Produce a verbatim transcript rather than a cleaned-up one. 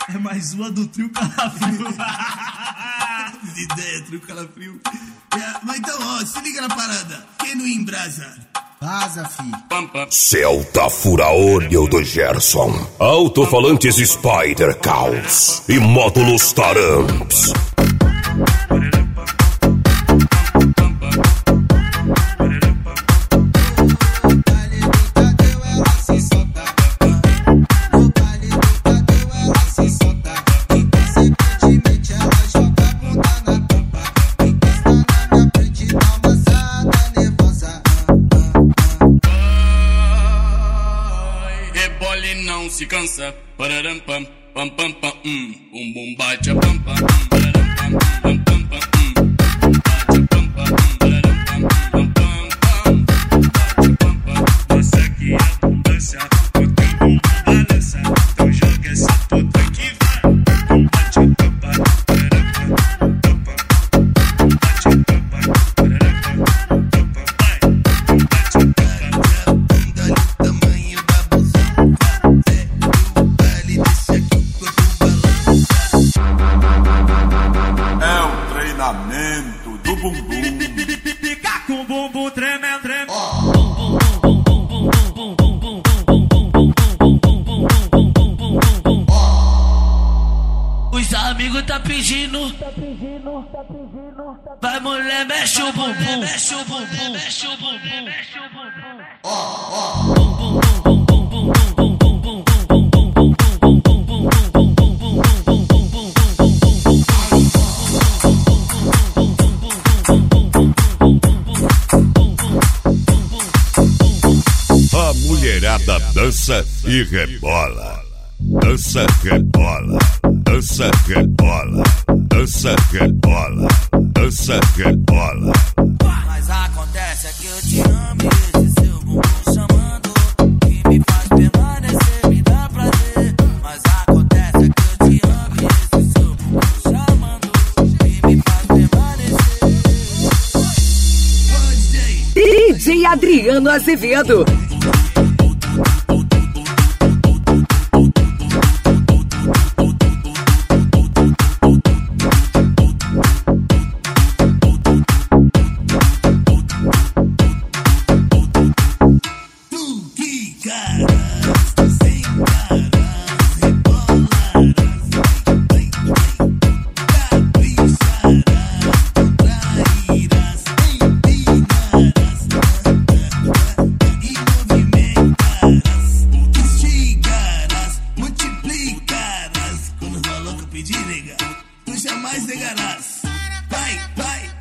É mais uma do trio Calafrio. Ideia, trio Calafrio. É, mas então, ó, se liga na parada. Quem não embrasa? Vaza, fi. Celta Fura-olho do Gerson. Alto-falantes Spider Caos. E módulos Taramps. Não se cansa, pararam pam pam pam pam hum, um bum bate a pam pam pararam pam pam pam pam hum, bate a pam pam pararam pam pam pam pam, bate a pam pam. Essa aqui é abundância, o teu bumbum balança, então joga essa puta que vai. Bate a pam pam pararam pam pam pam, bate a pam pam pararam pam pam pam, vai. Bate a pam pam. Do bumbum. Fica com o bumbum tremendo, tremendo. Os amigos tá pedindo, tá pedindo, tá pedindo. Vai mulher, mexe o bumbum, mexe o bumbum, mexe o bumbum, mexe o bumbum. Ó, ó. A mulherada dança e rebola. Dança, rebola. Dança, rebola. Dança, rebola. Dança, rebola. Mas acontece é que eu te amo e esse seu bumbum chamando, que me faz permanecer, me dá prazer. Mas acontece é que eu te amo e esse seu bumbum chamando, que me faz permanecer. D J Adriano Azevedo. Tu jamais negarás. Vai, vai.